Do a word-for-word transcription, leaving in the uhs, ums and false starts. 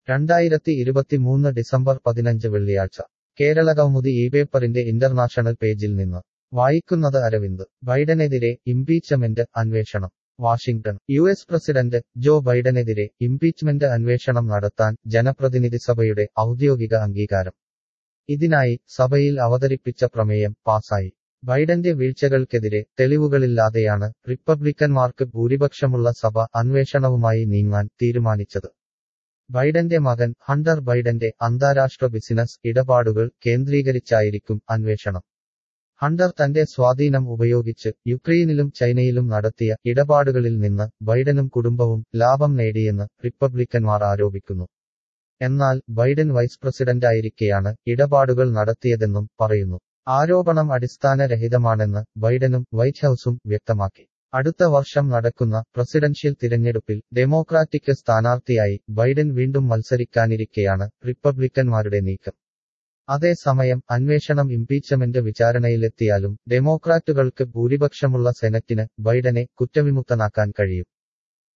രണ്ടായിരത്തി ഇരുപത്തിമൂന്ന് ഡിസംബർ പതിനഞ്ച് വെള്ളിയാഴ്ച കേരളകൗമുദി ഈ പേപ്പറിന്റെ ഇന്റർനാഷണൽ പേജിൽ നിന്ന് വായിക്കുന്നത് അരവിന്ദ് ബൈഡനെതിരെ ഇംപീച്ച്മെന്റ് അന്വേഷണം Washington U S president Joe ബൈഡനെതിരെ ഇംപീച്ച്മെന്റ് അന്വേഷണം നടത്താൻ ജനപ്രതിനിധിസഭയുടെ ഔദ്യോഗിക അംഗീകാരം ഇതിനായി സഭയിൽ അവതരിപ്പിച്ച പ്രമേയം പാസായി ബൈഡന്റെ വീഴ്ചകൾക്കെതിരെ തെളിവുകളില്ലാതെയാണ് റിപ്പബ്ലിക്കന്മാർക്ക് ഭൂരിപക്ഷമുള്ള സഭ അന്വേഷണവുമായി നീങ്ങാൻ തീരുമാനിച്ചത് ബൈഡന്റെ മകൻ ഹണ്ടർ ബൈഡന്റെ അന്താരാഷ്ട്ര ബിസിനസ് ഇടപാടുകൾ കേന്ദ്രീകരിച്ചായിരിക്കും അന്വേഷണം ഹണ്ടർ തന്റെ സ്വാധീനം ഉപയോഗിച്ച് യുക്രൈനിലും ചൈനയിലും നടത്തിയ ഇടപാടുകളിൽ നിന്ന് ബൈഡനും കുടുംബവും ലാഭം നേടിയെന്ന് റിപ്പബ്ലിക്കന്മാർ ആരോപിക്കുന്നു എന്നാൽ ബൈഡൻ വൈസ് പ്രസിഡന്റായിരിക്കെയാണ് ഇടപാടുകൾ നടത്തിയതെന്നും പറയുന്നു ആരോപണം അടിസ്ഥാനരഹിതമാണെന്ന് ബൈഡനും വൈറ്റ് ഹൌസും വ്യക്തമാക്കി അടുത്ത വർഷം നടക്കുന്ന പ്രസിഡൻഷ്യൽ തിരഞ്ഞെടുപ്പിൽ ഡെമോക്രാറ്റിക് സ്ഥാനാർത്ഥിയായി ബൈഡൻ വീണ്ടും മത്സരിക്കാനിരിക്കെയാണ് റിപ്പബ്ലിക്കന്മാരുടെ നീക്കം അതേസമയം അന്വേഷണം ഇംപീച്ച്മെന്റ് വിചാരണയിലെത്തിയാലും ഡെമോക്രാറ്റുകൾക്ക് ഭൂരിപക്ഷമുള്ള സെനറ്റിന് ബൈഡനെ കുറ്റവിമുക്തനാക്കാൻ കഴിയും